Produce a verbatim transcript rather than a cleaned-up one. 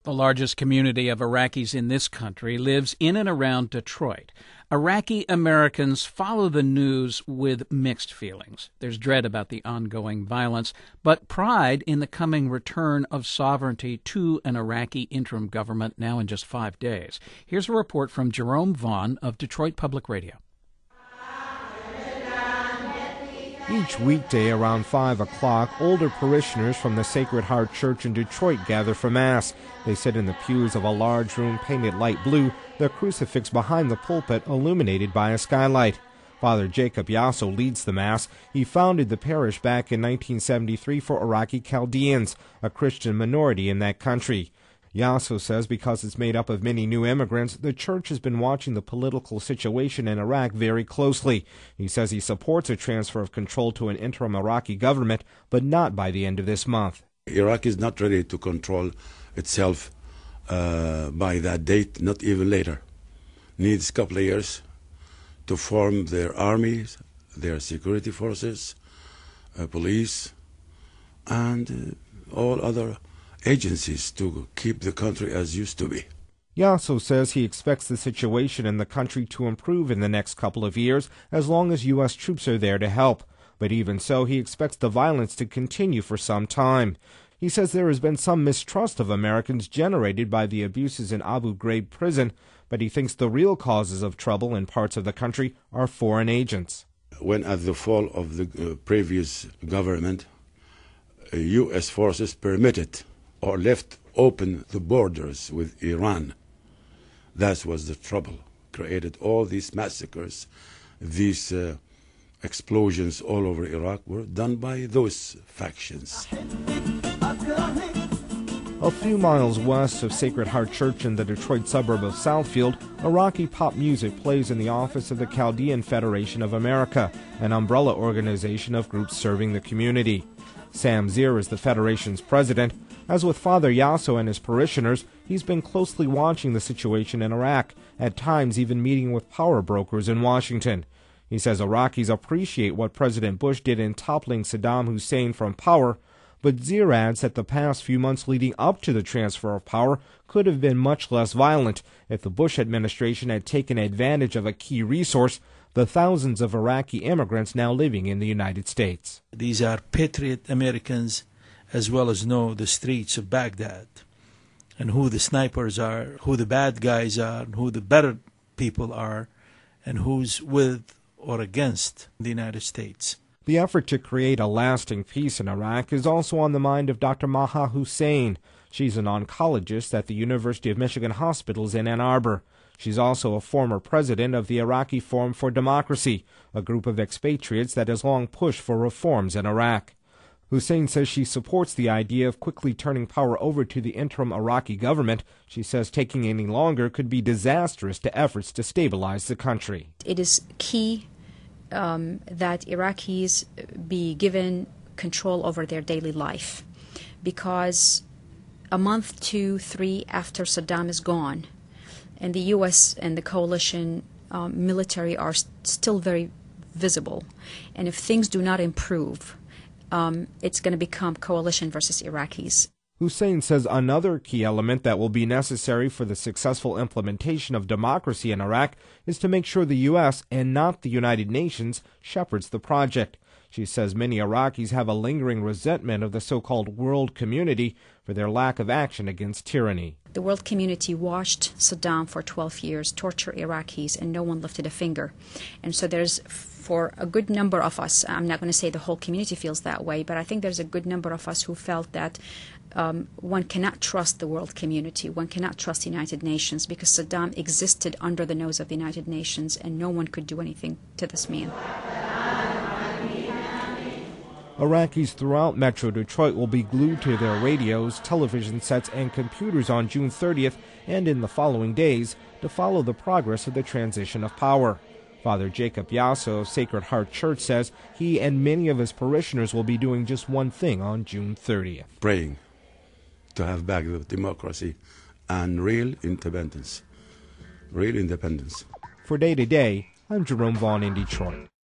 The largest community of Iraqis in this country lives in and around Detroit. Iraqi Americans follow the news with mixed feelings. There's dread about the ongoing violence, but pride in the coming return of sovereignty to an Iraqi interim government now in just five days. Here's a report from Jerome Vaughn of Detroit Public Radio. Each weekday around five o'clock, older parishioners from the Sacred Heart Church in Detroit gather for Mass. They sit in the pews of a large room painted light blue, their crucifix behind the pulpit illuminated by a skylight. Father Jacob Yasso leads the Mass. He founded the parish back in nineteen seventy-three for Iraqi Chaldeans, a Christian minority in that country. Yasso says because it's made up of many new immigrants, the church has been watching the political situation in Iraq very closely. He says he supports a transfer of control to an interim Iraqi government, but not by the end of this month. Iraq is not ready to control itself uh, by that date, not even later. Needs a couple of years to form their armies, their security forces, uh, police, and uh, all other agencies to keep the country as used to be. Yasso says he expects the situation in the country to improve in the next couple of years as long as U S troops are there to help. But even so, he expects the violence to continue for some time. He says there has been some mistrust of Americans generated by the abuses in Abu Ghraib prison, but he thinks the real causes of trouble in parts of the country are foreign agents. When at the fall of the uh, previous government, uh, U S forces permitted or left open the borders with Iran. That was the trouble. Created all these massacres, these uh, explosions all over Iraq were done by those factions. A few miles west of Sacred Heart Church in the Detroit suburb of Southfield, Iraqi pop music plays in the office of the Chaldean Federation of America, an umbrella organization of groups serving the community. Sam Zir is the Federation's president. As with Father Yasso and his parishioners, he's been closely watching the situation in Iraq, at times even meeting with power brokers in Washington. He says Iraqis appreciate what President Bush did in toppling Saddam Hussein from power, but Zir adds that the past few months leading up to the transfer of power could have been much less violent if the Bush administration had taken advantage of a key resource, the thousands of Iraqi immigrants now living in the United States. These are patriot Americans, as well as know the streets of Baghdad and who the snipers are, who the bad guys are, and who the better people are, and who's with or against the United States. The effort to create a lasting peace in Iraq is also on the mind of Doctor Maha Hussein. She's an oncologist at the University of Michigan Hospitals in Ann Arbor. She's also a former president of the Iraqi Forum for Democracy, a group of expatriates that has long pushed for reforms in Iraq. Hussein says she supports the idea of quickly turning power over to the interim Iraqi government. She says taking any longer could be disastrous to efforts to stabilize the country. It is key um, that Iraqis be given control over their daily life, because a month, two, three after Saddam is gone, and the U S and the coalition um, military are st- still very visible, and if things do not improve, Um, it's going to become coalition versus Iraqis. Hussein says another key element that will be necessary for the successful implementation of democracy in Iraq is to make sure the U S and not the United Nations shepherds the project. She says many Iraqis have a lingering resentment of the so-called world community for their lack of action against tyranny. The world community watched Saddam for twelve years torture Iraqis, and no one lifted a finger. And so there's, for a good number of us, I'm not going to say the whole community feels that way, but I think there's a good number of us who felt that um, one cannot trust the world community, one cannot trust the United Nations, because Saddam existed under the nose of the United Nations and no one could do anything to this man. Iraqis throughout Metro Detroit will be glued to their radios, television sets, and computers on June thirtieth and in the following days to follow the progress of the transition of power. Father Jacob Yasso of Sacred Heart Church says he and many of his parishioners will be doing just one thing on June thirtieth. Praying to have back the democracy and real independence. Real independence. For Day to Day, I'm Jerome Vaughn in Detroit.